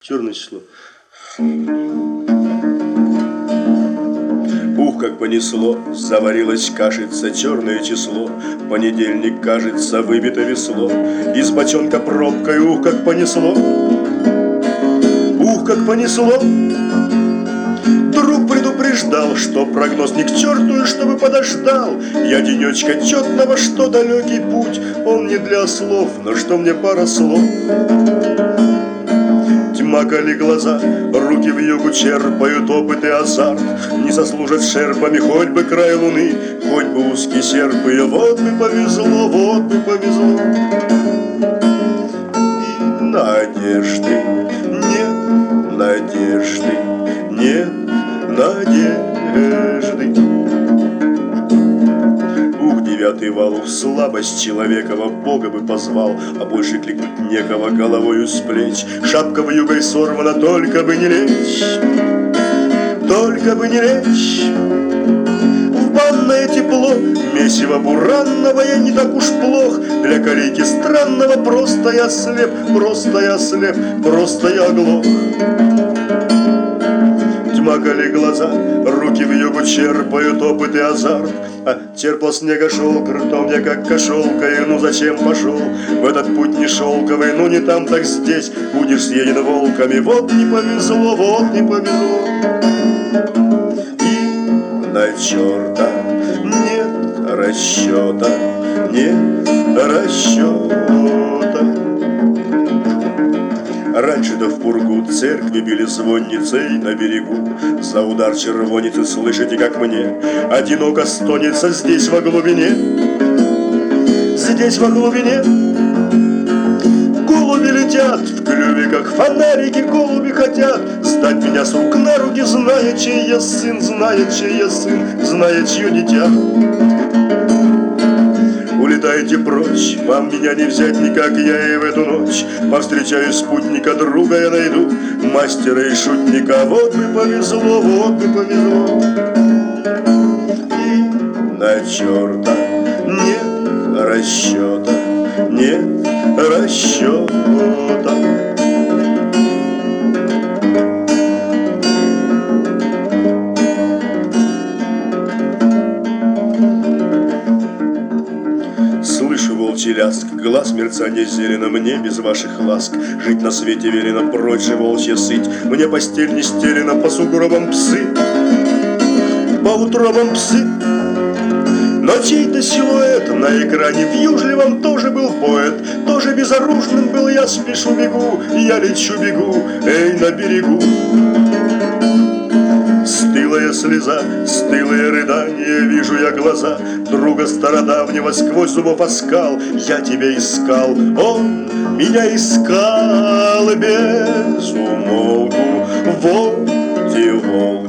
Черное число. Ух, как понесло, заварилась кашица, черное число. Понедельник, кажется, выбито весло. Из бочонка пробкой, ух, как понесло. Ух, как понесло. Друг предупреждал, что прогноз ни к черту, и чтобы подождал. Я денечка четного, что далекий путь, он не для слов, но что мне пара слов. Тьма кали глаза, руки в югу черпают опыт и азарт. Не сослужат шерпами хоть бы край луны, хоть бы узкий серп ее. Вот бы повезло, вот бы повезло. И надежды нет, надежды нет, надежды. Ух, девятый вал, ух, слабость человека во Бога бы позвал, а больше кликнуть некого головою с плеч. Шапка вьюгой сорвана, только бы не лечь, только бы не лечь. В банное тепло месиво буранного я не так уж плох. Для калейки странного просто я слеп, просто я слеп, просто я оглох. Тьма кали глаза, руки в югу черпают опыт и азарт. А терпла снега шелк, ртом я как кошелка. И ну зачем пошел в этот путь не шелковый? Ну не там, так здесь будешь съеден волками. Вот не повезло, вот не повезло. И на черта нет расчета, нет расчета. Раньше-то в пургу церкви били звонницей на берегу. За удар червоницы слышите, как мне одиноко стонется здесь во глубине. Здесь во глубине голуби летят в клюве, как фонарики. Голуби хотят сдать меня с рук на руки, зная, чей я сын, зная, чей я сын, зная, чье дитя. Улетайте прочь, вам меня не взять никак, я и в эту ночь повстречаю спутника, друга я найду, мастера и шутника. Вот бы повезло, вот бы повезло. И на черта нет расчета, нет расчета. Слышу волчий ляск, глаз мерцания зелено. Мне без ваших ласк жить на свете велено. Прочь же волчья сыть, мне постель не стелена. По сугробам псы, по утробам псы. Но чей-то силуэт на экране вьюжливом тоже был поэт. Тоже безоружным был я, спешу, бегу, я лечу, бегу, эй, на берегу. Стылая слеза, стылые рыдания, вижу я глаза друга стародавнего сквозь зубов оскал. Я тебя искал, он меня искал без умолку. Вот и волк